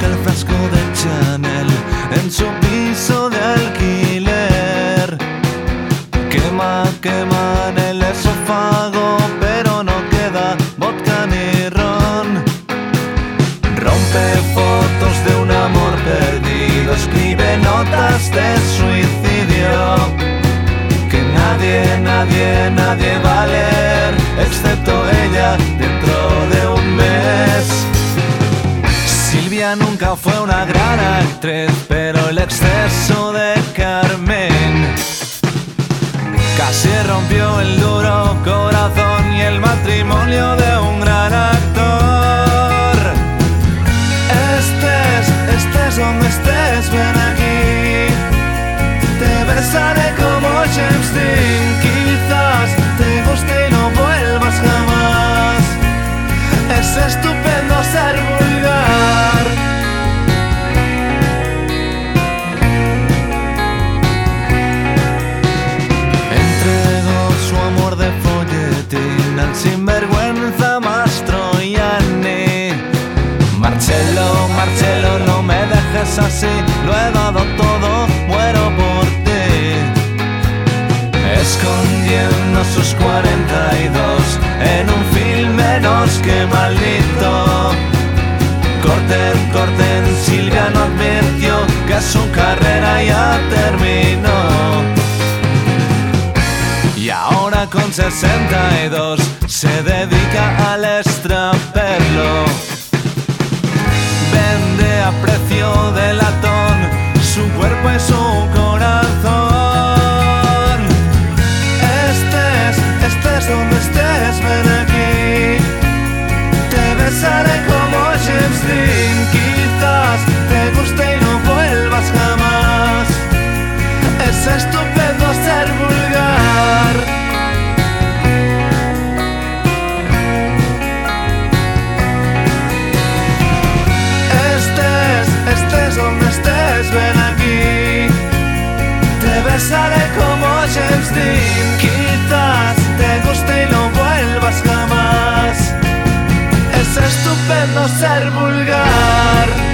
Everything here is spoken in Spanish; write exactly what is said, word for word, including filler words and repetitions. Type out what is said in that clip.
busca el frasco de Chanel en su piso de alquiler. Quema, quema en el esófago, pero no queda vodka ni ron. Rompe fotos de un amor perdido, escribe notas de suicidio. Que nadie, nadie, nadie va a leer, excepto ella, dentro de un mes. Silvia nunca fue una gran actriz, pero el exceso de Carmen casi rompió el duro corazón y el matrimonio de un gran actor. Estés, estés donde estés, ven aquí. Te besaré como James Dean. Quizás te guste y no vuelvas jamás. Es estupendo ser vulgar. Entregó su amor de folletín al sinvergüenza Mastroianni. Marcello, Marcello, no me dejes así, lo he dado todo, muero por ti. Escondiendo sus cuarenta y dos en un film menos que maldito. Corten, corten, Silvia no advirtió que su carrera ya terminó. Y ahora con sesenta y dos se dedica al extraperlo. Vende a precio de latón su cuerpo y su corazón. Estés, estés donde estés, ven aquí. Te besaré como James Dean. Quizás te guste y no vuelvas jamás. Es estupendo ser vulgar. Estés donde estés, ven aquí. Te besaré como James Dean. Quizás te guste y no vuelvas jamás. Es estupendo ser vulgar.